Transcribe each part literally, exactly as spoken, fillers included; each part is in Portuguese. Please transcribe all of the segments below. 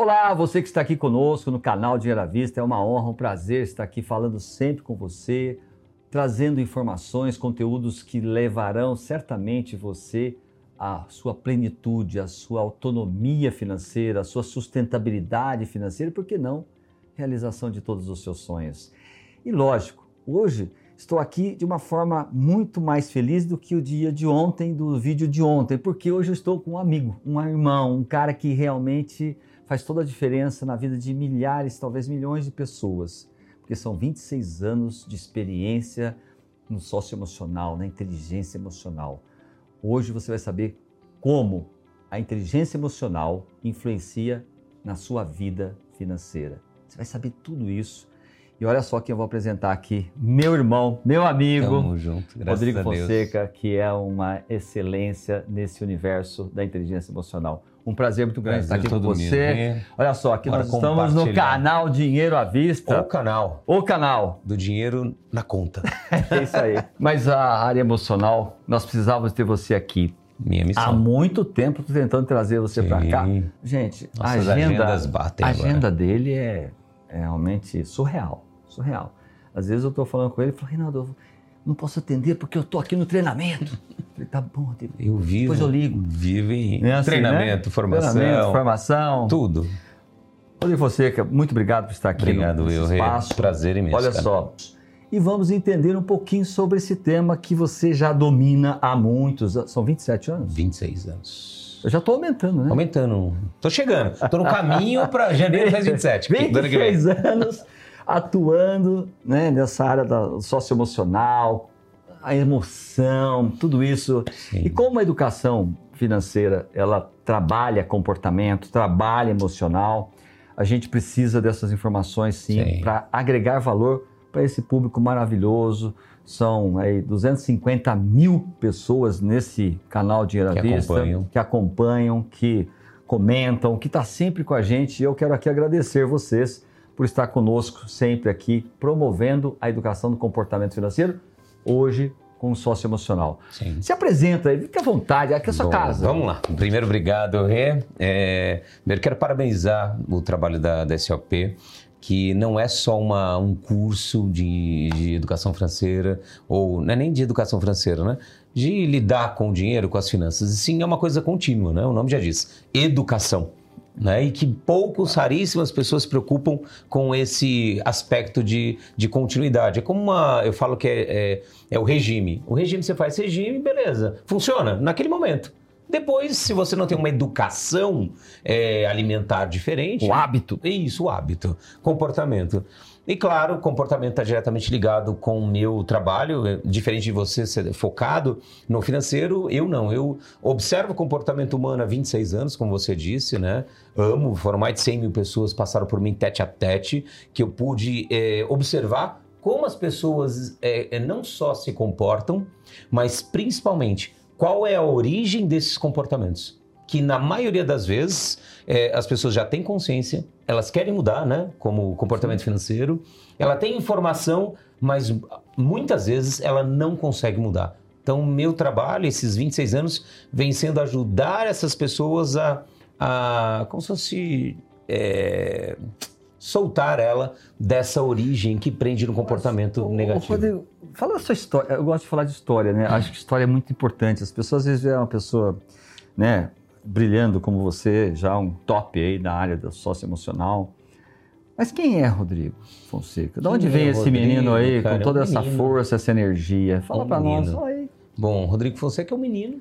Olá, você que está aqui conosco no canal Dinheiro à Vista, é uma honra, um prazer estar aqui falando sempre com você, trazendo informações, conteúdos que levarão certamente você à sua plenitude, à sua autonomia financeira, à sua sustentabilidade financeira e, por que não, realização de todos os seus sonhos. E lógico, hoje estou aqui de uma forma muito mais feliz do que o dia de ontem, do vídeo de ontem, porque hoje eu estou com um amigo, um irmão, um cara que realmente faz toda a diferença na vida de milhares, talvez milhões de pessoas, porque são vinte e seis anos de experiência no socioemocional, na inteligência emocional. Hoje você vai saber como a inteligência emocional influencia na sua vida financeira. Você vai saber tudo isso. E olha só quem eu vou apresentar aqui, meu irmão, meu amigo, Tamo junto, graças Rodrigo a Deus. Fonseca, que é uma excelência nesse universo da inteligência emocional. Um prazer muito grande Prazer estar aqui com todo você. meu. Olha só, aqui Bora nós estamos no compartilhar. canal Dinheiro à Vista. O canal O canal. do dinheiro na conta. É isso aí. Mas a área emocional, nós precisávamos ter você aqui. Minha missão. Há muito tempo estou tentando trazer você para cá. Gente, a Nossas agenda, agendas batem a agora. agenda dele é, é realmente surreal. Surreal. Às vezes eu estou falando com ele e falo, Reinaldo, eu não posso atender porque eu estou aqui no treinamento. Eu falei, tá bom, Rodrigo. Eu vivo, Depois eu ligo. vivo em É assim, treinamento, né? formação, Treinamento, formação. tudo. Rodrigo Fonseca, muito obrigado por estar aqui. Obrigado, no, nesse Will. espaço. Prazer imenso. Olha cara. só. E vamos entender um pouquinho sobre esse tema que você já domina há muitos anos. São vinte e sete anos? vinte e seis anos. Eu já estou aumentando, né? Aumentando. Tô chegando. Tô no caminho para janeiro faz vinte e sete. vinte e seis anos atuando, né, nessa área da socioemocional, a emoção, tudo isso. Sim. E como a educação financeira, ela trabalha comportamento, trabalha emocional, a gente precisa dessas informações sim, Sim. para agregar valor para esse público maravilhoso. São aí duzentas e cinquenta mil pessoas nesse canal Dinheiro à Que Vista, acompanham. que acompanham, que comentam, que está sempre com a gente. E eu quero aqui agradecer vocês por estar conosco sempre aqui, promovendo a educação do comportamento financeiro, hoje com o socioemocional. Sim. Se apresenta aí, fique à vontade, aqui é a sua Bom, casa. Vamos lá. Primeiro, obrigado, Rê. É, primeiro, quero parabenizar o trabalho da, da S O P, que não é só uma, um curso de, de educação financeira, ou não é nem de educação financeira, né? De lidar com o dinheiro, com as finanças. E sim, é uma coisa contínua, né? O nome já diz, educação. Né? E que poucos, raríssimas pessoas se preocupam com esse aspecto de, de continuidade. É como uma, eu falo que é, é, é o regime. O regime, você faz regime, beleza, funciona naquele momento. Depois, se você não tem uma educação é, alimentar diferente... O hábito. Isso, o hábito, comportamento. E claro, o comportamento está diretamente ligado com o meu trabalho, diferente de você ser focado no financeiro, eu não. Eu observo o comportamento humano há vinte e seis anos, como você disse, né? Amo, foram mais de cem mil pessoas que passaram por mim tete a tete, que eu pude é, observar como as pessoas é, não só se comportam, mas principalmente qual é a origem desses comportamentos. Que na maioria das vezes é, as pessoas já têm consciência, elas querem mudar, né? Como comportamento financeiro, ela tem informação, mas muitas vezes ela não consegue mudar. Então, meu trabalho, esses vinte e seis anos, vem sendo ajudar essas pessoas a, a como se fosse, é, soltar ela dessa origem que prende no comportamento Mas, negativo. Rodrigo, fala a sua história. Eu gosto de falar de história, né? Acho que história é muito importante. As pessoas às vezes veem uma pessoa, né, brilhando como você, já um top aí da área do socioemocional. Mas quem é Rodrigo Fonseca? De onde Quem vem é esse Rodrigo, menino aí, cara? com toda É um essa menino. força, essa energia? Fala Um pra nós. menino. Fala aí. Bom, Rodrigo Fonseca é um menino,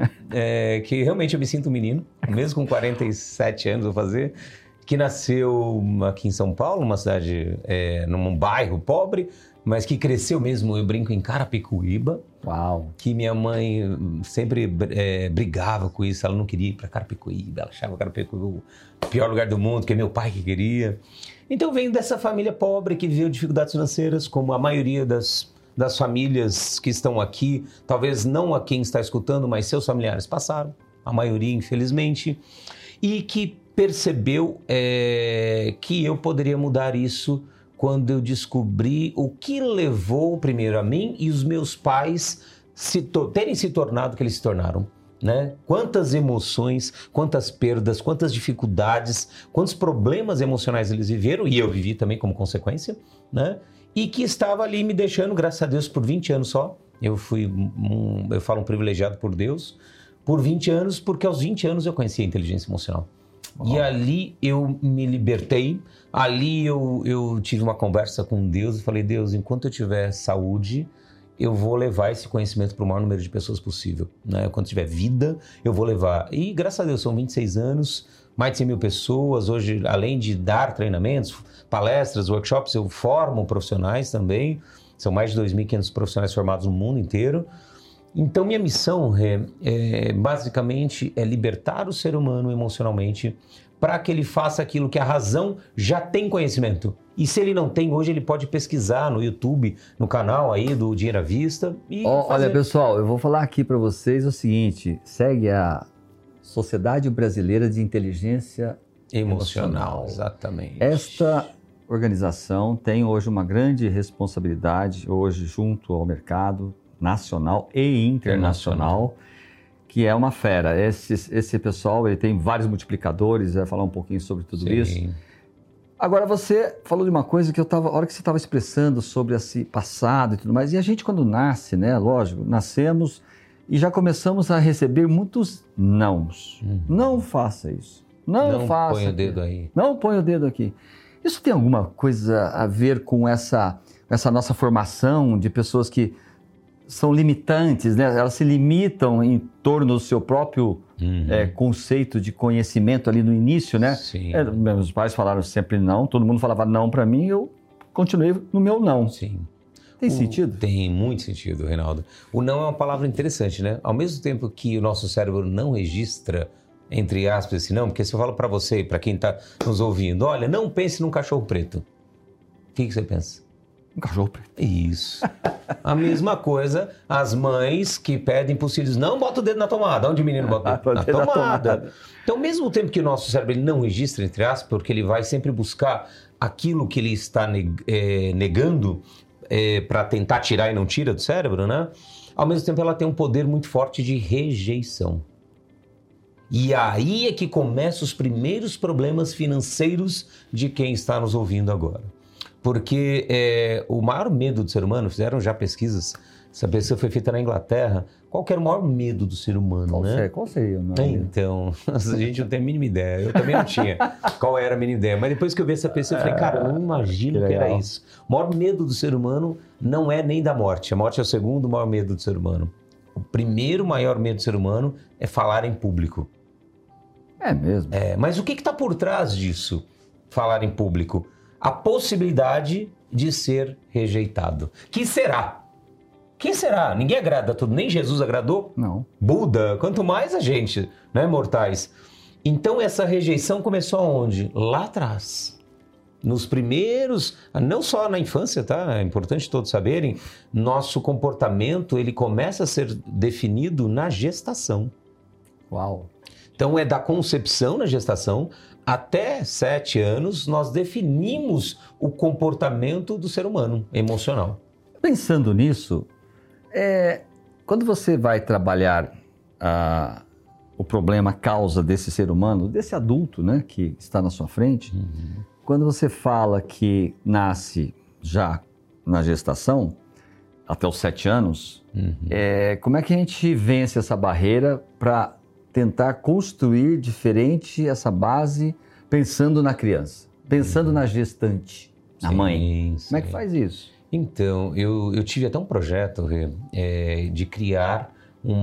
é, que realmente eu me sinto um menino, mesmo com quarenta e sete anos vou fazer, que nasceu aqui em São Paulo, uma cidade, é, num bairro pobre, mas que cresceu mesmo, eu brinco, em Carapicuíba. Uau. Que minha mãe sempre é, brigava com isso, ela não queria ir para Carapicuíba, ela achava Carapicuíba o pior lugar do mundo, que é meu pai que queria. Então eu venho dessa família pobre que viveu dificuldades financeiras, como a maioria das, das famílias que estão aqui, talvez não a quem está escutando, mas seus familiares passaram, a maioria infelizmente, e que percebeu é, que eu poderia mudar isso quando eu descobri o que levou primeiro a mim e os meus pais se to- terem se tornado o que eles se tornaram. né? Quantas emoções, quantas perdas, quantas dificuldades, quantos problemas emocionais eles viveram, e eu vivi também como consequência, né? E que estava ali me deixando, graças a Deus, por vinte anos só. Eu fui, um, eu falo um privilegiado por Deus, por vinte anos, porque aos vinte anos eu conheci a inteligência emocional. Oh. E ali eu me libertei, ali eu, eu tive uma conversa com Deus e falei, Deus, enquanto eu tiver saúde, eu vou levar esse conhecimento para o maior número de pessoas possível, né? Quando tiver vida, eu vou levar. E graças a Deus, são vinte e seis anos, mais de cem mil pessoas. Hoje, além de dar treinamentos, palestras, workshops, eu formo profissionais também. São mais de dois mil e quinhentos profissionais formados no mundo inteiro. Então, minha missão, é, é, basicamente, é libertar o ser humano emocionalmente para que ele faça aquilo que a razão já tem conhecimento. E se ele não tem, hoje ele pode pesquisar no YouTube, no canal aí do Dinheiro à Vista. E oh, fazer... Olha, pessoal, eu vou falar aqui para vocês o seguinte, segue a Sociedade Brasileira de Inteligência Emocional. Emocional, exatamente. Esta organização tem hoje uma grande responsabilidade, hoje junto ao mercado nacional e internacional, que é uma fera. Esse, esse pessoal ele tem vários multiplicadores, vai falar um pouquinho sobre tudo Sim. isso. Agora, você falou de uma coisa que eu estava, a hora que você estava expressando sobre esse passado e tudo mais, e a gente quando nasce, né, lógico, nascemos e já começamos a receber muitos nãos. Uhum. Não faça isso. Não, não faça. Não põe o dedo aí. Não põe o dedo aqui. Isso tem alguma coisa a ver com essa, essa nossa formação de pessoas que são limitantes, né? Elas se limitam em torno do seu próprio uhum. é, conceito de conhecimento ali no início, né? Sim. É, meus pais falaram sempre não, todo mundo falava não para mim, eu continuei no meu não. Sim. Tem o, sentido? Tem muito sentido, Reinaldo. O não é uma palavra interessante, né? Ao mesmo tempo que o nosso cérebro não registra, entre aspas, esse não, porque se eu falo para você e para quem está nos ouvindo, olha, não pense num cachorro preto. O que, que você pensa? Um cachorro preto. Isso. A mesma coisa, as mães que pedem para os filhos, não bota o dedo na tomada. Onde o menino bota o dedo? Na tomada. tomada. Então, mesmo tempo que o nosso cérebro ele não registra, entre aspas, porque ele vai sempre buscar aquilo que ele está neg- é, negando é, para tentar tirar e não tira do cérebro, né? Ao mesmo tempo, ela tem um poder muito forte de rejeição. E aí é que começam os primeiros problemas financeiros de quem está nos ouvindo agora. Porque é, o maior medo do ser humano, fizeram já pesquisas, essa pesquisa foi feita na Inglaterra, qual que era o maior medo do ser humano, qual né? Seria, qual seria o maior medo? Então, a gente não tem a mínima ideia, eu também não tinha qual era a mínima ideia, mas depois que eu vi essa pesquisa, eu falei, cara, eu não imagino que, que era isso. O maior medo do ser humano não é nem da morte, a morte é o segundo maior medo do ser humano. O primeiro maior medo do ser humano é falar em público. É mesmo? É, mas o que está por trás disso, falar em público? A possibilidade de ser rejeitado. Que será? Quem será? Ninguém agrada tudo, nem Jesus agradou? Não. Buda, quanto mais a gente, né, mortais? Então essa rejeição começou aonde? Lá atrás. Nos primeiros, não só na infância, tá? É importante todos saberem, nosso comportamento, ele começa a ser definido na gestação. Uau! Então é da concepção na gestação até sete anos nós definimos o comportamento do ser humano emocional. Pensando nisso, é, quando você vai trabalhar ah, o problema, a causa desse ser humano, desse adulto, né, que está na sua frente, uhum. quando você fala que nasce já na gestação, até os sete anos, uhum. é, como é que a gente vence essa barreira para tentar construir diferente essa base pensando na criança, pensando uhum. na gestante, na sim, mãe. Sim. Como é que faz isso? Então, eu, eu tive até um projeto é, de criar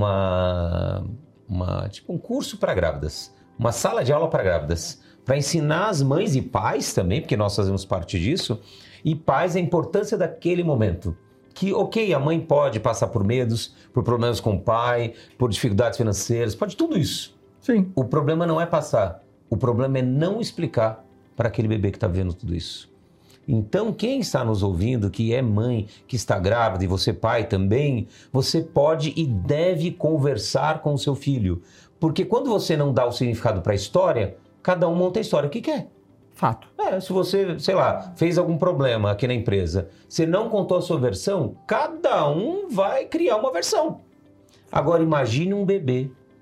uma, uma, tipo um curso para grávidas, uma sala de aula para grávidas, para ensinar as mães e pais também, porque nós fazemos parte disso, e pais a importância daquele momento. Que, ok, a mãe pode passar por medos, por problemas com o pai, por dificuldades financeiras, pode tudo isso. Sim. O problema não é passar, o problema é não explicar para aquele bebê que está vendo tudo isso. Então, quem está nos ouvindo, que é mãe, que está grávida, e você pai também, você pode e deve conversar com o seu filho. Porque quando você não dá o significado para a história, cada um monta a história que quer. Fato. É, se você, sei lá, fez algum problema aqui na empresa, você não contou a sua versão, cada um vai criar uma versão. Agora imagine um bebê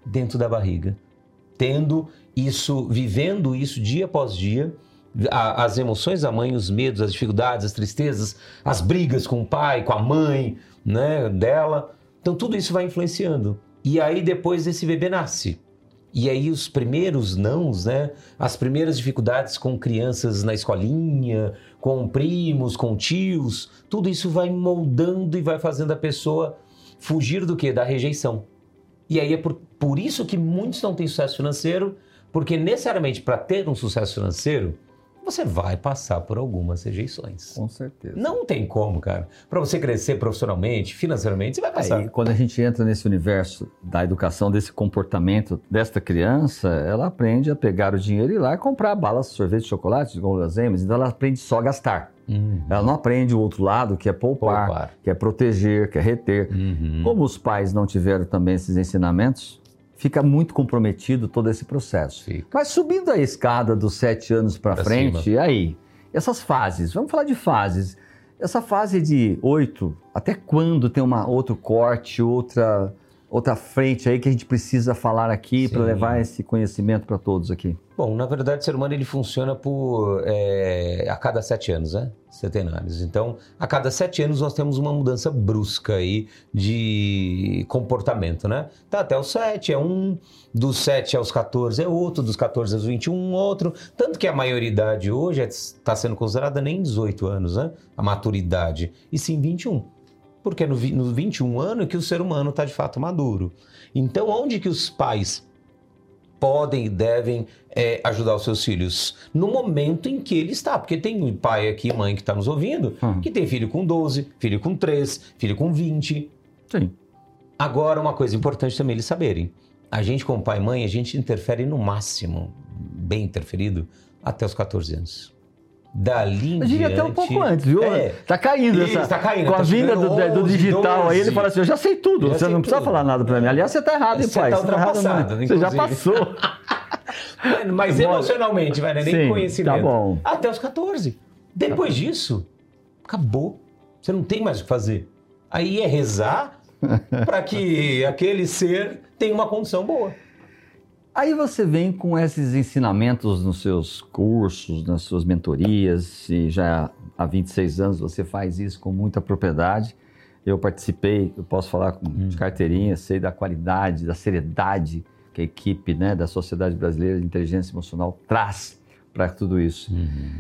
dentro da barriga. Tendo isso, vivendo isso dia após dia, a, as emoções da mãe, os medos, as dificuldades, as tristezas, as brigas com o pai, com a mãe, né, dela. Então tudo isso vai influenciando. E aí depois esse bebê nasce. E aí os primeiros nãos, né, as primeiras dificuldades com crianças na escolinha, com primos, com tios, tudo isso vai moldando e vai fazendo a pessoa fugir do quê? Da rejeição. E aí é por, por isso que muitos não têm sucesso financeiro, porque necessariamente para ter um sucesso financeiro, você vai passar por algumas rejeições. Com certeza. Não tem como, cara. Para você crescer profissionalmente, financeiramente, você vai passar. Aí, quando a gente entra nesse universo da educação, desse comportamento desta criança, ela aprende a pegar o dinheiro e ir lá e comprar balas, sorvete, chocolate, guloseimas. Então ela aprende só a gastar. Uhum. Ela não aprende o outro lado, que é poupar, poupar. que é proteger, que é reter. Uhum. Como os pais não tiveram também esses ensinamentos, fica muito comprometido todo esse processo. Fica. Mas subindo a escada dos sete anos para frente, cima. aí, essas fases, vamos falar de fases. Essa fase de oito, até quando tem uma, outro corte, outra, outra frente aí que a gente precisa falar aqui para levar esse conhecimento para todos aqui? Bom, na verdade, o ser humano ele funciona por, é, a cada sete anos, né? Centenários. Então, a cada sete anos nós temos uma mudança brusca aí de comportamento, né? Tá, até os sete é um, dos sete aos quatorze é outro, dos quatorze aos vinte e um outro. Tanto que a maioridade hoje está sendo considerada nem dezoito anos, né? A maturidade, e sim vinte e um. Porque é no, no vinte e um ano que o ser humano está de fato maduro. Então, onde que os pais podem e devem é, ajudar os seus filhos? No momento em que ele está. Porque tem um pai aqui, mãe que está nos ouvindo, hum. que tem filho com doze, filho com três, filho com vinte. Sim. Agora, uma coisa importante também eles saberem. A gente, como pai e mãe, a gente interfere no máximo, bem interferido, até os quatorze anos. Dali em Eu diria diante... até um pouco antes, viu? É, tá caindo isso, essa... tá caindo. Com tá a vinda do, do digital doze. Aí, ele fala assim, eu já sei tudo, já você sei não precisa tudo. falar nada pra mim. Aliás, você tá errado, hein, você pai? Tá você tá ultrapassado, errado, você já passou. Mas emocionalmente, vai, né? Nem Sim, conhecimento. Tá bom. Até os quatorze. Depois tá disso, acabou. Você não tem mais o que fazer. Aí é rezar para que aquele ser tenha uma condição boa. Aí você vem com esses ensinamentos nos seus cursos, nas suas mentorias, e já há vinte e seis anos você faz isso com muita propriedade. Eu participei, eu posso falar com hum. de carteirinha, sei da qualidade, da seriedade que a equipe, né, da Sociedade Brasileira de Inteligência Emocional traz para tudo isso. Uhum.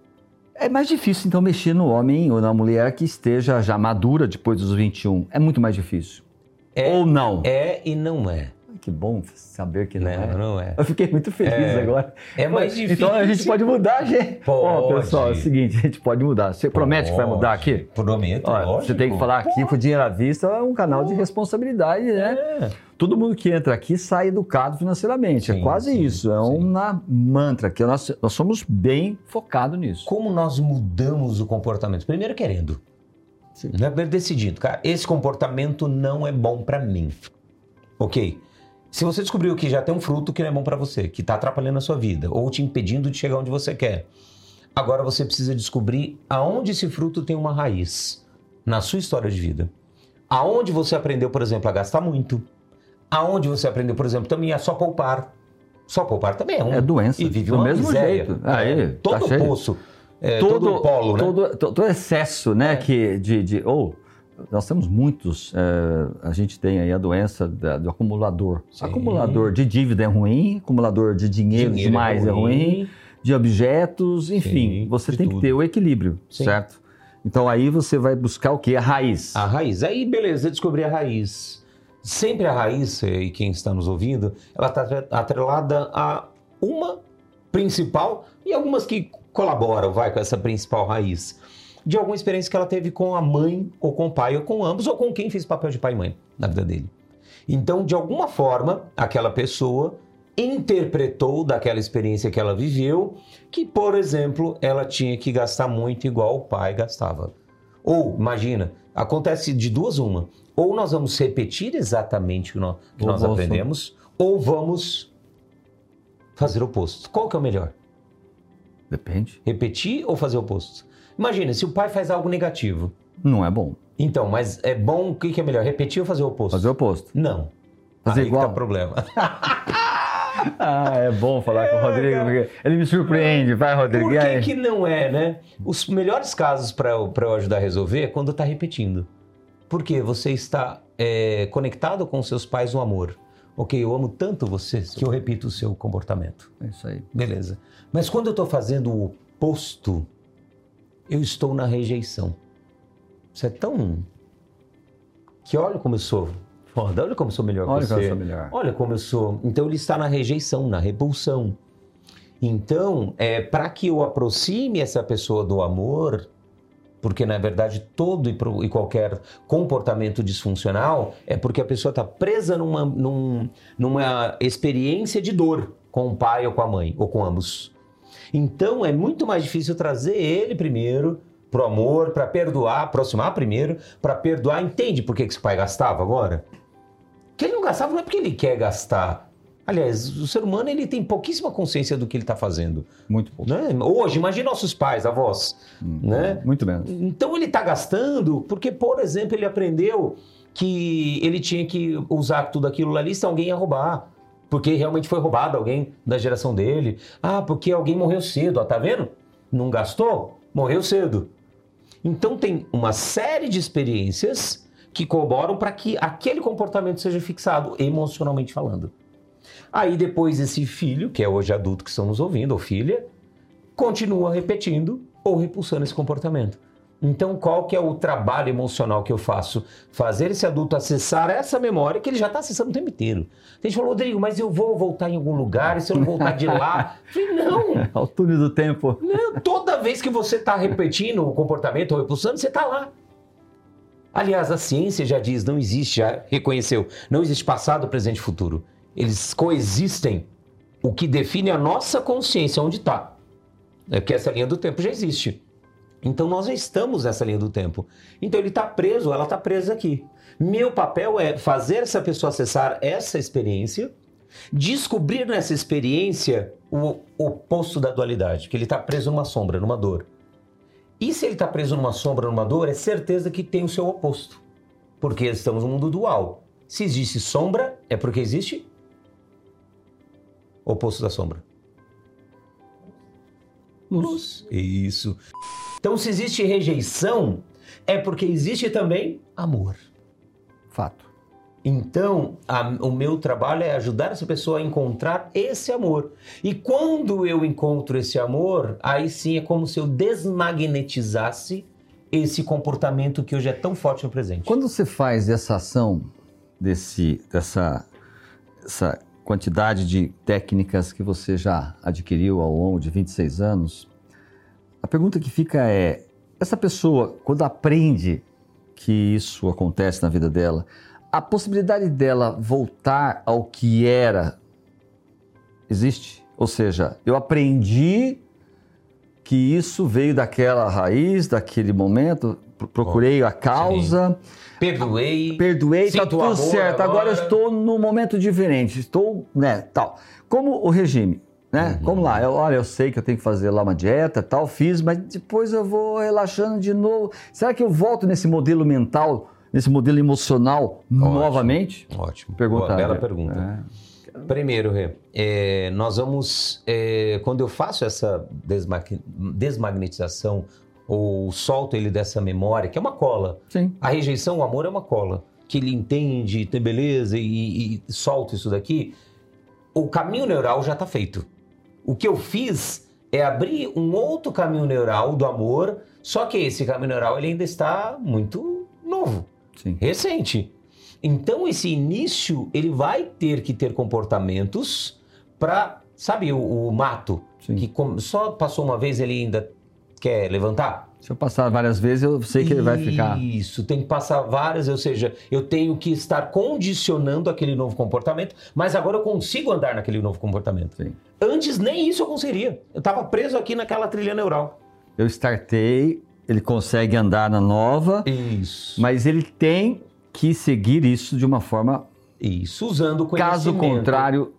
É mais difícil, então, mexer no homem ou na mulher que esteja já madura depois dos vinte e um. É muito mais difícil. É, ou não? É e não é. Que bom saber que não, não é. Não é. Eu fiquei muito feliz é, agora. É mais difícil. Então a gente pode mudar, gente. Pode. Ó, pessoal, é o seguinte, a gente pode mudar. Você promete pode. que vai mudar aqui? Prometo, Ó, lógico. Você tem que falar aqui pro Dinheiro à Vista, é um canal de responsabilidade, né? É. Todo mundo que entra aqui sai educado financeiramente. Sim, é quase sim, isso. É sim. uma mantra que nós, nós somos bem focados nisso. Como nós mudamos o comportamento? Primeiro querendo. Sim. Primeiro decidindo. Cara, esse comportamento não é bom para mim. Ok? Se você descobriu que já tem um fruto que não é bom para você, que está atrapalhando a sua vida, ou te impedindo de chegar onde você quer, agora você precisa descobrir aonde esse fruto tem uma raiz na sua história de vida. Aonde você aprendeu, por exemplo, a gastar muito. Aonde você aprendeu, por exemplo, também a só poupar. Só poupar também é um. É doença. E vive do uma mesmo miséria. jeito. Aí, todo tá poço, é, todo, todo polo, né? Todo, todo excesso, né? É. Que de... de oh, nós temos muitos, é, a gente tem aí a doença da, do acumulador. Sim. Acumulador de dívida é ruim, acumulador de dinheiro, dinheiro demais é ruim. é ruim, de objetos, enfim, Sim, você tem tudo. que ter o equilíbrio, Sim. certo? Então aí você vai buscar o quê? A raiz. A raiz. Aí beleza, descobrir a raiz. Sempre a raiz, e quem está nos ouvindo, ela está atrelada a uma principal e algumas que colaboram, vai, com essa principal raiz. De alguma experiência que ela teve com a mãe, ou com o pai, ou com ambos, ou com quem fez papel de pai e mãe na vida dele. Então, de alguma forma, aquela pessoa interpretou daquela experiência que ela viveu, que, por exemplo, ela tinha que gastar muito igual o pai gastava. Ou, imagina, acontece de duas uma. Ou nós vamos repetir exatamente o que nós, que nós aprendemos, ou vamos fazer o oposto. Qual que é o melhor? Depende. Repetir ou fazer o oposto? Imagina, se o pai faz algo negativo. Não é bom. Então, mas é bom, o que é melhor? Repetir ou fazer o oposto? Fazer o oposto. Não. Fazer Aí igual? que tá o problema. Ah, é bom falar com o Rodrigo, porque ele me surpreende. Vai, Rodrigo. Por e que, aí? que não é, né? Os melhores casos para eu, pra eu ajudar a resolver é quando tá repetindo. Porque você está é, conectado com seus pais no amor. Ok, eu amo tanto você que eu repito o seu comportamento. É isso aí. Beleza. Mas quando eu estou fazendo o oposto, eu estou na rejeição. Isso é tão... Que olha como eu sou foda, olha como eu sou melhor Olha que você. como eu sou melhor. Olha como eu sou... Então ele está na rejeição, na repulsão. Então, é, para que eu aproxime essa pessoa do amor, porque na verdade todo e, pro, e qualquer comportamento disfuncional é porque a pessoa está presa numa, num, numa experiência de dor com o pai ou com a mãe, ou com ambos. Então é muito mais difícil trazer ele primeiro pro amor, para perdoar, aproximar primeiro, para perdoar. Entende por que que esse pai gastava agora? Que ele não gastava não é porque ele quer gastar. Aliás, o ser humano ele tem pouquíssima consciência do que ele está fazendo. Muito pouco. Né? Hoje, imagine nossos pais, avós. Hum, né? Muito menos. Então ele está gastando porque, por exemplo, ele aprendeu que ele tinha que usar tudo aquilo ali se alguém ia roubar. Porque realmente foi roubado alguém da geração dele. Ah, porque alguém morreu cedo. Ó, tá vendo? Não gastou? Morreu cedo. Então tem uma série de experiências que corroboram para que aquele comportamento seja fixado, emocionalmente falando. Aí depois esse filho, que é hoje adulto que estão nos ouvindo, ou filha, continua repetindo ou repulsando esse comportamento. Então qual que é o trabalho emocional que eu faço? Fazer esse adulto acessar essa memória que ele já está acessando o tempo inteiro. A gente falou, Rodrigo, mas eu vou voltar em algum lugar e se eu não voltar de lá? Eu falei, não. Ao túnel do tempo. Não, toda vez que você está repetindo o comportamento ou repulsando, você está lá. Aliás, a ciência já diz, não existe, já reconheceu, não existe passado, presente e futuro. Eles coexistem. O que define a nossa consciência onde está. É que essa linha do tempo já existe. Então nós já estamos nessa linha do tempo. Então ele está preso, ela está presa aqui. Meu papel é fazer essa pessoa acessar essa experiência, descobrir nessa experiência o oposto da dualidade, que ele está preso numa sombra, numa dor. E se ele está preso numa sombra, numa dor, é certeza que tem o seu oposto. Porque estamos num mundo dual. Se existe sombra, é porque existe oposto da sombra. Luz. Isso. Então, se existe rejeição, é porque existe também amor. Fato. Então, a, o meu trabalho é ajudar essa pessoa a encontrar esse amor. E quando eu encontro esse amor, aí sim é como se eu desmagnetizasse esse comportamento que hoje é tão forte no presente. Quando você faz essa ação, desse, dessa essa quantidade de técnicas que você já adquiriu ao longo de vinte e seis anos, a pergunta que fica é, essa pessoa, quando aprende que isso acontece na vida dela, a possibilidade dela voltar ao que era existe? Ou seja, eu aprendi que isso veio daquela raiz, daquele momento, procurei a causa, sim. perdoei, perdoei, está tudo amor certo, agora. agora eu estou num momento diferente, estou, né, tal. Como o regime, né? Uhum. Vamos lá, eu, olha, eu sei que eu tenho que fazer lá uma dieta, tal, fiz, mas depois eu vou relaxando de novo. Será que eu volto nesse modelo mental, nesse modelo emocional Ótimo, novamente? Ótimo. Pergunta. Boa, bela pergunta. É. Primeiro, Rê, é, nós vamos, é, quando eu faço essa desma desmagnetização ou solto ele dessa memória, que é uma cola. Sim. A rejeição, o amor é uma cola, que ele entende, tem beleza e, e solta isso daqui, o caminho neural já está feito. O que eu fiz é abrir um outro caminho neural do amor, só que esse caminho neural ele ainda está muito novo, Sim. recente. Então, esse início, ele vai ter que ter comportamentos para, sabe, o, o mato, Sim. que só passou uma vez, ele ainda quer levantar? Se eu passar várias vezes, eu sei que Isso, ele vai ficar... Isso, tem que passar várias, ou seja, eu tenho que estar condicionando aquele novo comportamento, mas agora eu consigo andar naquele novo comportamento. Sim. Antes, nem isso eu conseguiria. Eu estava preso aqui naquela trilha neural. Eu startei, ele consegue andar na nova, Isso. mas ele tem... que seguir isso de uma forma... Isso, usando o conhecimento. Caso contrário,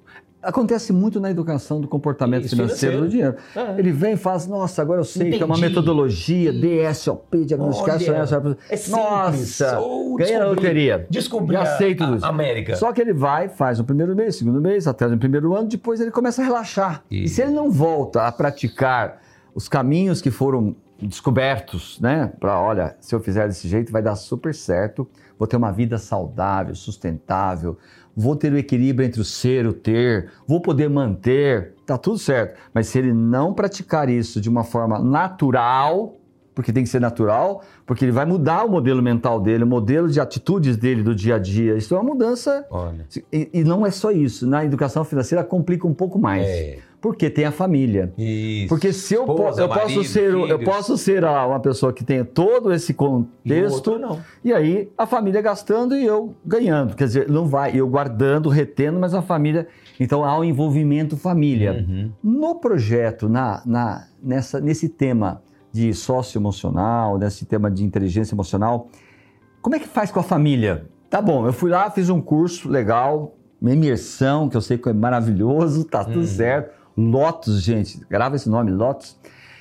Acontece muito na educação do comportamento Isso, financeiro, financeiro do dinheiro. É. Ele vem e fala assim, nossa, agora eu sei Entendi. que é uma metodologia, D S O P, diagnosticar... Olha, é simples. Nossa, Ou ganhei na loteria. Descobri Já sei tudo a, isso. a América. Só que ele vai, faz no primeiro mês, segundo mês, até no primeiro ano, depois ele começa a relaxar. E, e se ele não volta a praticar os caminhos que foram descobertos, né? Para, olha, se eu fizer desse jeito vai dar super certo, vou ter uma vida saudável, sustentável, vou ter o equilíbrio entre o ser e o ter, vou poder manter, tá tudo certo. Mas se ele não praticar isso de uma forma natural, porque tem que ser natural, porque ele vai mudar o modelo mental dele, o modelo de atitudes dele do dia a dia. Isso é uma mudança. Olha. E, e não é só isso. Na educação financeira complica um pouco mais. É. Porque tem a família. Isso. Porque se eu, Esposa, po eu marido, posso ser, filhos. eu posso ser uma pessoa que tenha todo esse contexto, E o outro não. E aí a família gastando e eu ganhando. Quer dizer, não vai, eu guardando, retendo, mas a família... Então há o envolvimento família. Uhum. No projeto, na, na, nessa, nesse tema de socioemocional, nesse tema de inteligência emocional, como é que faz com a família? Tá bom, eu fui lá, fiz um curso legal, uma imersão, que eu sei que é maravilhoso, tá tudo uhum. certo. Lotus, gente, grava esse nome, Lotus.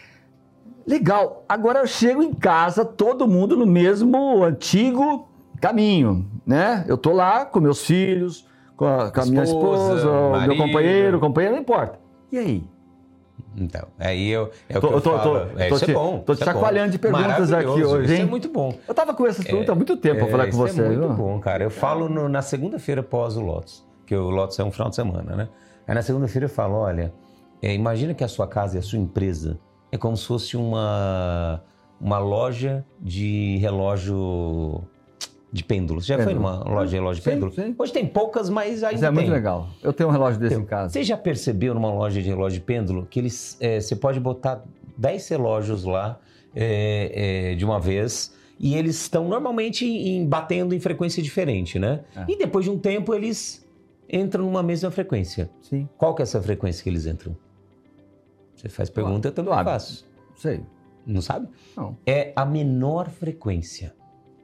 Legal, agora eu chego em casa, todo mundo no mesmo antigo caminho, né? Eu tô lá com meus filhos, com a, com a minha esposa, o meu companheiro, companheiro, não importa. E aí? Então, aí eu, é o tô, que eu tô, falo. Tô, é, tô isso te, é bom. Tô te chacoalhando é de perguntas aqui hoje, hein? Isso é muito bom. Eu tava com essas perguntas há muito tempo é, para falar com isso você. é muito viu? bom, cara. Eu falo no, na segunda-feira após o Lotus, que o Lotus é um final de semana, né? Aí na segunda-feira eu falo, olha, é, imagina que a sua casa e a sua empresa é como se fosse uma, uma loja de relógio de pêndulos. Já Pêndulo. foi numa loja de relógio de Sim, pêndulo? sim. Hoje tem poucas, mas ainda Isso é tem. muito legal. Eu tenho um relógio desse Então, em casa. Você já percebeu numa loja de relógio de pêndulo que eles, é, você pode botar dez relógios lá é, é, de uma vez e eles estão normalmente em, batendo em frequência diferente, né? É. E depois de um tempo eles entram numa mesma frequência. Sim. Qual que é essa frequência que eles entram? Você faz pergunta, eu também hábito. faço. Sei. Não sabe? Não. É a menor frequência.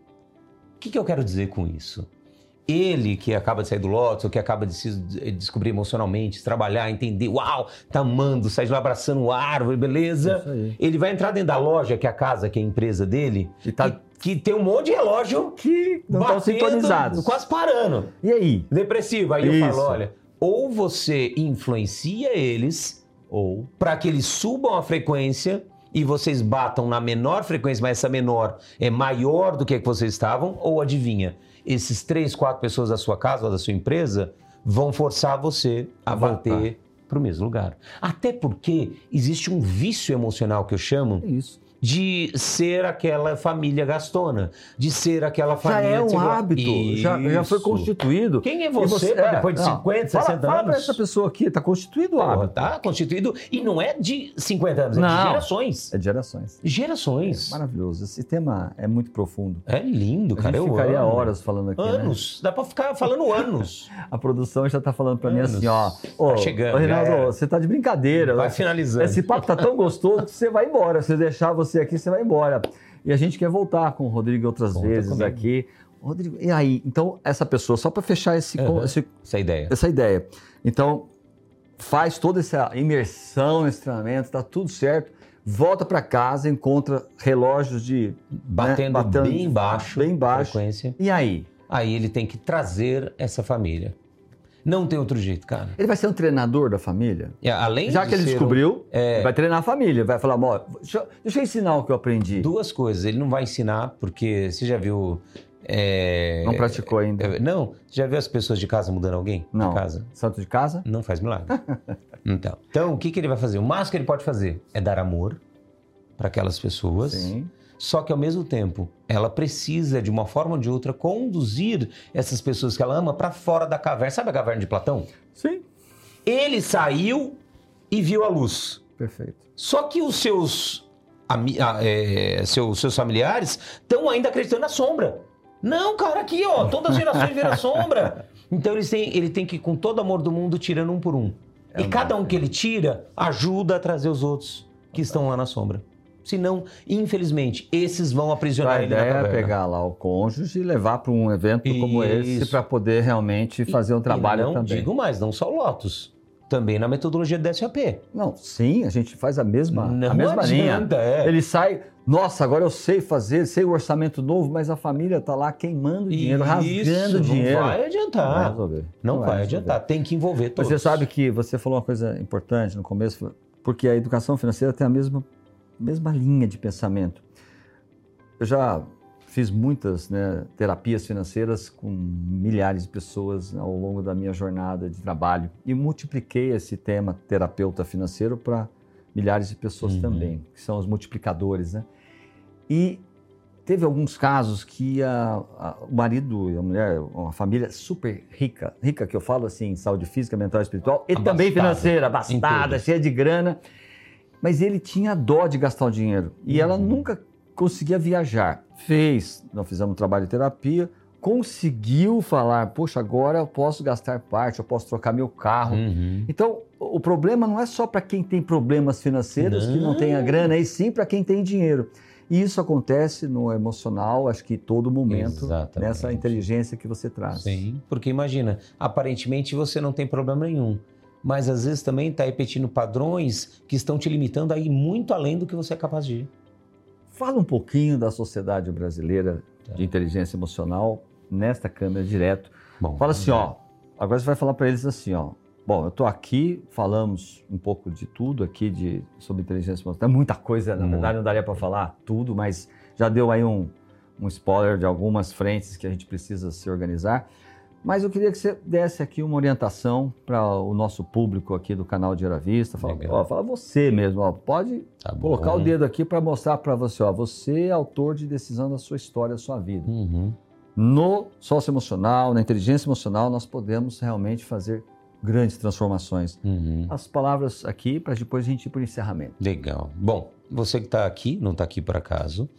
O que, que eu quero dizer com isso? Ele que acaba de sair do Lotus, ou que acaba de se descobrir emocionalmente, trabalhar, entender, uau, tá amando, sai de lá abraçando a árvore, beleza? Isso aí. Ele vai entrar dentro da loja, que é a casa, que é a empresa dele, E tá- que, que tem um monte de relógio Que não estão batendo, sintonizados. quase parando. E aí? Depressivo. Aí eu Isso. falo, olha, ou você influencia eles, Ou... para que eles subam a frequência e vocês batam na menor frequência, mas essa menor é maior do que a que vocês estavam, ou adivinha, esses três, quatro pessoas da sua casa ou da sua empresa vão forçar você a Voltar. bater para o mesmo lugar. Até porque existe um vício emocional que eu chamo É isso. de ser aquela família gastona, de ser aquela Já família... é um desigual. hábito, já, já foi Isso. constituído. Quem é E você, é, depois de não, cinquenta, fala, sessenta fala anos? pra essa pessoa aqui, tá constituído o Pô, hábito. tá constituído e não é de cinquenta anos, é Não. de gerações. É de gerações. Gerações. Maravilhoso. Esse tema é muito profundo. É lindo, A cara. gente Eu ficaria amo. horas falando aqui, né? Anos. Dá pra ficar falando anos. A produção já tá falando pra mim Anos. assim, ó. Ô, Tá chegando, ô, Reinaldo, já era. você tá de brincadeira. Vai né? finalizando. Esse papo tá tão gostoso que você vai embora. Se eu deixar você aqui, você vai embora. E a gente quer voltar com o Rodrigo outras Conta vezes comigo. aqui. Rodrigo, e aí? Então, essa pessoa, só para fechar esse, Uhum. esse- Essa ideia. essa ideia. Então, faz toda essa imersão nesse treinamento, tá tudo certo. Volta para casa, encontra relógios de... Batendo, né, batendo bem baixo. Bem baixo. Frequência. E aí? Aí ele tem que trazer essa família. Não tem outro jeito, cara. Ele vai ser um treinador da família? E além Já de que ele ser um- descobriu, é. ele vai treinar a família. Vai falar, ó, deixa, eu- deixa eu ensinar o que eu aprendi. Duas coisas. Ele não vai ensinar, porque você já viu... é, Não praticou ainda? é, Não. Você já viu as pessoas de casa mudando alguém? Não. De casa? Santo de casa? Não faz milagre. então, então, o que, que ele vai fazer? O máximo que ele pode fazer é dar amor para aquelas pessoas. Sim. Só que, ao mesmo tempo, ela precisa, de uma forma ou de outra, conduzir essas pessoas que ela ama para fora da caverna. Sabe a caverna de Platão? Sim. Ele saiu e viu a luz. Perfeito. Só que os seus, ami- ah, é, seus, seus familiares estão ainda acreditando na sombra. Não, cara, aqui, ó, todas as gerações viram a sombra. Então eles têm, ele tem que ir com todo amor do mundo tirando um por um. É e um cada um bom que ele tira ajuda a trazer os outros que estão lá na sombra. Senão, infelizmente, esses vão aprisionar A ele na ideia é caverna. pegar lá o cônjuge e levar para um evento como esse Isso. para poder realmente fazer um trabalho e não também. digo mais, não só o Lotus. também na metodologia do S A P. Não, sim, a gente faz a mesma, Não a mesma adianta, linha. é. Ele sai, nossa, agora eu sei fazer, sei o orçamento novo, mas a família está lá queimando dinheiro, Isso, rasgando dinheiro. Não vai adiantar. Não vai resolver. Não, Não vai, vai adiantar. Tem que envolver todos. Você sabe que você falou uma coisa importante no começo, porque a educação financeira tem a mesma, mesma linha de pensamento. Eu já fiz muitas, né, terapias financeiras com milhares de pessoas ao longo da minha jornada de trabalho e multipliquei esse tema terapeuta financeiro para milhares de pessoas uhum. também, que são os multiplicadores, né? E teve alguns casos que a, a, o marido e a mulher, uma família super rica, rica que eu falo assim, saúde física, mental e espiritual, e abastada, também financeira, abastada, cheia de grana, mas ele tinha dó de gastar o dinheiro e uhum. ela nunca conseguia viajar. Fez, nós fizemos um trabalho de terapia, conseguiu falar, poxa, agora eu posso gastar parte, eu posso trocar meu carro. Uhum. Então, o problema não é só para quem tem problemas financeiros, não. que não tem a grana, e sim para quem tem dinheiro. E isso acontece no emocional, acho que todo momento, Exatamente. Nessa inteligência que você traz. Sim, porque imagina, aparentemente você não tem problema nenhum, mas às vezes também está repetindo padrões que estão te limitando a ir muito além do que você é capaz de ir. Fala um pouquinho da Sociedade Brasileira de Inteligência Emocional nesta câmera direto. Bom, Fala assim, ó, agora você vai falar para eles assim, ó, bom, eu estou aqui, falamos um pouco de tudo aqui de, sobre inteligência emocional. Tem muita coisa, na verdade não daria para falar tudo, mas já deu aí um, um spoiler de algumas frentes que a gente precisa se organizar. Mas eu queria que você desse aqui uma orientação para o nosso público aqui do canal Dinheiro à Vista. Fala, ó, fala você mesmo, ó, pode tá colocar o dedo aqui para mostrar para você, ó, você é autor de decisão da sua história, da sua vida. Uhum. No socioemocional, na inteligência emocional, nós podemos realmente fazer grandes transformações. Uhum. As palavras aqui para depois a gente ir para o encerramento. Legal. Bom, você que está aqui, não está aqui por acaso,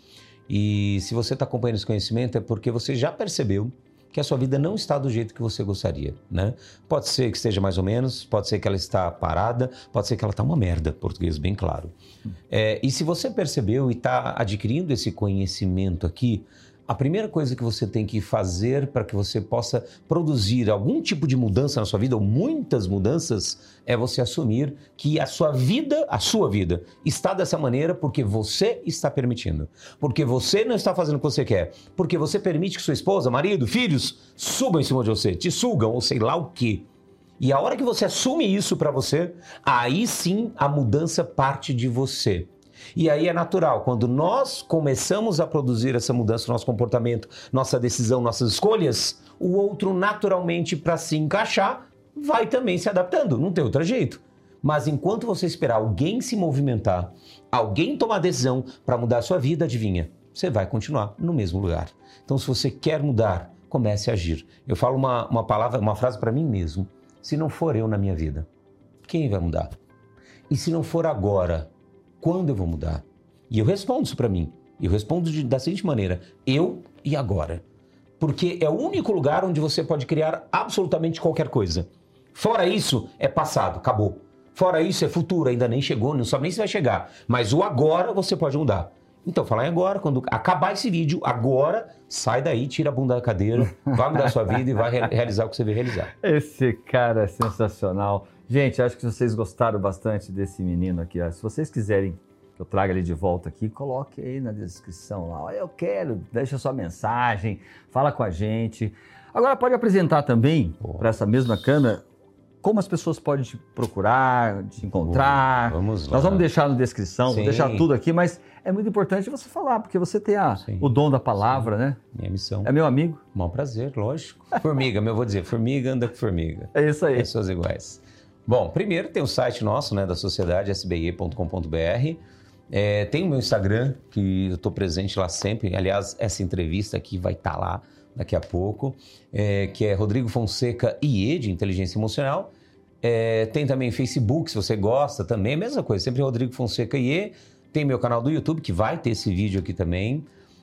e se você está acompanhando esse conhecimento é porque você já percebeu que a sua vida não está do jeito que você gostaria, né? Pode ser que esteja mais ou menos, pode ser que ela está parada, pode ser que ela está uma merda, português bem claro. É, e se você percebeu e está adquirindo esse conhecimento aqui, a primeira coisa que você tem que fazer para que você possa produzir algum tipo de mudança na sua vida, ou muitas mudanças, é você assumir que a sua vida, a sua vida, está dessa maneira porque você está permitindo. Porque você não está fazendo o que você quer. Porque você permite que sua esposa, marido, filhos subam em cima de você, te sugam ou sei lá o quê. E a hora que você assume isso para você, aí sim a mudança parte de você. E aí é natural, quando nós começamos a produzir essa mudança no nosso comportamento, nossa decisão, nossas escolhas, o outro naturalmente, para se encaixar, vai também se adaptando, não tem outro jeito. Mas enquanto você esperar alguém se movimentar, alguém tomar decisão para mudar a sua vida, adivinha, você vai continuar no mesmo lugar. Então, se você quer mudar, comece a agir. Eu falo uma, uma palavra, uma frase para mim mesmo, se não for eu na minha vida, quem vai mudar? E se não for agora, quando eu vou mudar? E eu respondo isso para mim. Eu respondo de, da seguinte maneira, eu e agora. Porque é o único lugar onde você pode criar absolutamente qualquer coisa. Fora isso, é passado, acabou. Fora isso, é futuro, ainda nem chegou, não sabe nem se vai chegar. Mas o agora você pode mudar. Então, falar em agora, quando acabar esse vídeo, agora, sai daí, tira a bunda da cadeira, vai mudar a sua vida e vai re- realizar o que você veio realizar. Esse cara é sensacional. Gente, acho que vocês gostaram bastante desse menino aqui. Se vocês quiserem que eu traga ele de volta aqui, coloque aí na descrição lá. Eu quero, deixa sua mensagem, fala com a gente. Agora pode apresentar também, para essa mesma câmera, como as pessoas podem te procurar, te encontrar. Vamos lá. Nós vamos deixar na descrição, Sim. vou deixar tudo aqui, mas é muito importante você falar, porque você tem a, o dom da palavra, Sim. né? Minha missão. É meu amigo. Um prazer, lógico. Formiga, meu, eu vou dizer, formiga anda com formiga. É isso aí. Pessoas iguais. Bom, primeiro tem o site nosso, né, da sociedade, s b i ponto com ponto b r. É, tem o meu Instagram, que eu estou presente lá sempre. Aliás, essa entrevista aqui vai estar tá lá daqui a pouco, é, que é Rodrigo Fonseca I E, de Inteligência Emocional. É, tem também Facebook, se você gosta também, mesma coisa, sempre Rodrigo Fonseca I E. Tem meu canal do YouTube, que vai ter esse vídeo aqui também.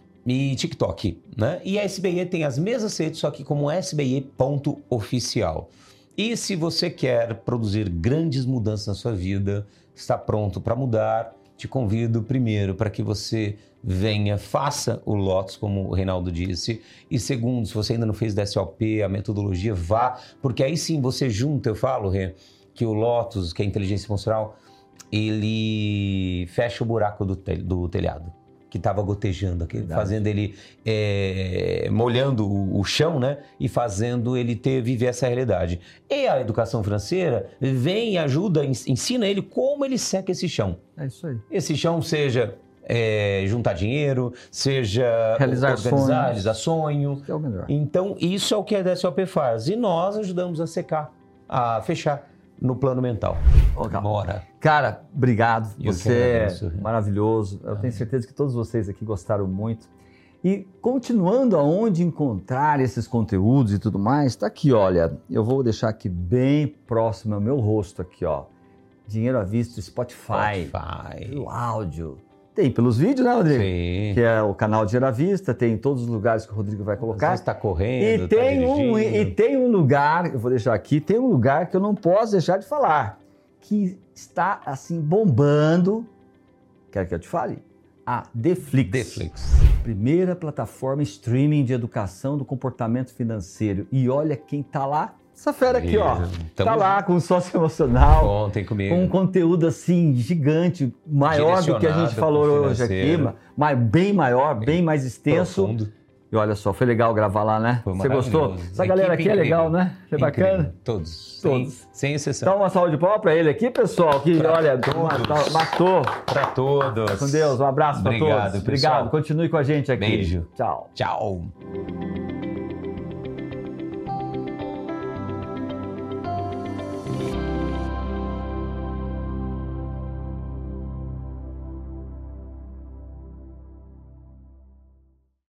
E TikTok, né? E a S B I tem as mesmas redes, só que como S B I ponto oficial. E se você quer produzir grandes mudanças na sua vida, está pronto para mudar, te convido primeiro para que você venha, faça o Lotus, como o Reinaldo disse. E segundo, se você ainda não fez D S O P, a metodologia, vá, porque aí sim você junta, eu falo, Rê, que o Lotus, que é a inteligência emocional, ele fecha o buraco do, tel- do telhado, que estava gotejando, aqui, fazendo ele, é, molhando o, o chão, né? E fazendo ele ter, viver essa realidade. E a educação financeira vem e ajuda, ensina ele como ele seca esse chão. É isso aí. Esse chão seja é, juntar dinheiro, seja Realizar organizar, sonhos. realizar sonho. Que é o melhor. Então, isso é o que a D S O P faz. E nós ajudamos a secar, a fechar no plano mental. Legal. Bora. Cara, obrigado. Eu que Você é agradeço. maravilhoso. Eu tenho certeza que todos vocês aqui gostaram muito. E continuando aonde encontrar esses conteúdos e tudo mais, tá aqui, olha. Eu vou deixar aqui bem próximo ao meu rosto aqui, ó. Dinheiro à Vista, Spotify. Spotify. O áudio. Tem pelos vídeos, né, Rodrigo? Sim. Que é o canal Dinheiro à Vista, tem em todos os lugares que o Rodrigo vai Às colocar. vezes tá correndo, E tá tem, um, dirigindo. e tem um lugar, eu vou deixar aqui, tem um lugar que eu não posso deixar de falar, que está assim bombando, quer que eu te fale? A Deflix. Deflix. Primeira plataforma streaming de educação do comportamento financeiro. E olha quem tá lá, essa fera aqui, ó. Tamo Tá lá com o socioemocional, Contem comigo. com um conteúdo assim gigante, maior do que a gente Direcionado falou pro hoje aqui, financeiro. mas bem maior, bem mais extenso. Profundo. E olha só, foi legal gravar lá, né? Foi Você gostou? maravilhoso. Essa galera Equipe aqui é legal, incrível. né? É Incrível. bacana. Todos. Todos. Sem, sem exceção. Então, uma salva de palmas pra ele aqui, pessoal, que, Pra olha, todos. matou. matou. Pra todos. Com Deus, um abraço pra Obrigado, todos. pessoal. Obrigado, continue com a gente aqui. Beijo. Tchau. Tchau.